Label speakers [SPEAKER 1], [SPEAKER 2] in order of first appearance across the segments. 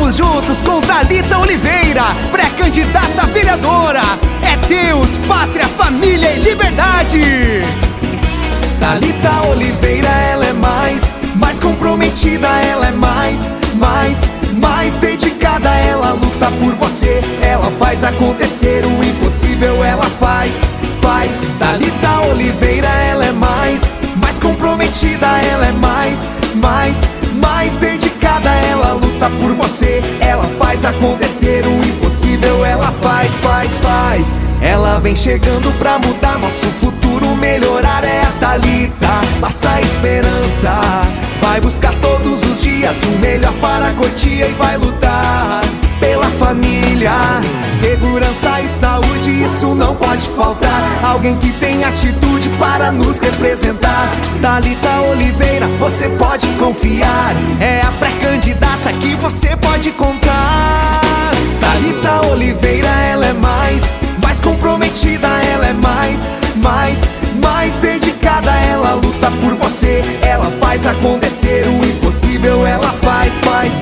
[SPEAKER 1] Vamos juntos com Thalita Oliveira, pré-candidata a vereadora. É Deus, pátria, família e liberdade. Thalita Oliveira, ela é mais comprometida, ela é mais dedicada. Ela luta por você, ela faz acontecer o impossível, ela faz. Thalita Oliveira, ela é mais comprometida, ela é mais dedicada. Ela luta por você, ela faz acontecer o impossível, ela faz. Ela vem chegando pra mudar nosso futuro, melhorar. É a Thalita, passa esperança. Vai buscar todos os dias o melhor para a Cotia e vai lutar pela família, segurança e saúde, isso não pode faltar. Alguém que tem atitude para nos representar. Thalita Oliveira, você pode confiar, é a pré-candidata que você pode contar. Thalita Oliveira, ela é mais comprometida, ela é mais dedicada. Ela luta por você, ela faz acontecer o impossível, ela faz.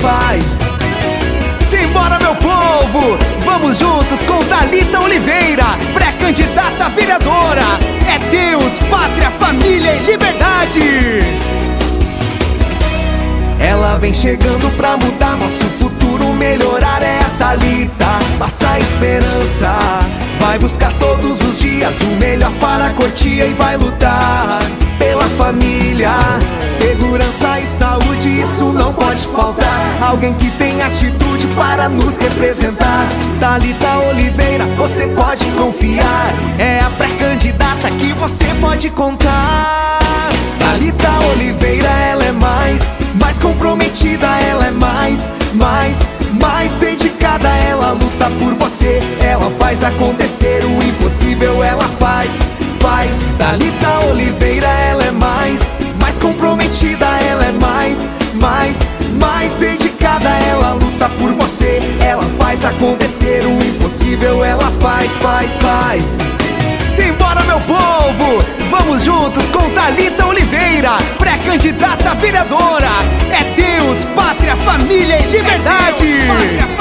[SPEAKER 1] Simbora, meu povo! Vamos juntos com Thalita Oliveira, pré-candidata a vereadora. É Deus, pátria, família e liberdade. Ela vem chegando pra mudar nosso futuro, melhorar. É a Thalita, passa esperança. Vai buscar todos os dias o melhor para a Cotia e vai lutar pela família, segurança e saúde, isso não pode faltar. Alguém que tem atitude para nos representar. Thalita Oliveira, você pode confiar, é a pré-candidata que você pode contar. Thalita Oliveira, ela é mais comprometida, ela é mais dedicada. Ela luta por você, ela faz acontecer o impossível, ela faz. Thalita Oliveira, ela é mais comprometida, ela é mais dedicada. Ela luta por você, ela faz acontecer o impossível, ela faz. Simbora, meu povo! Vamos juntos com Thalita Oliveira, pré-candidata a vereadora. É Deus, pátria, família e liberdade.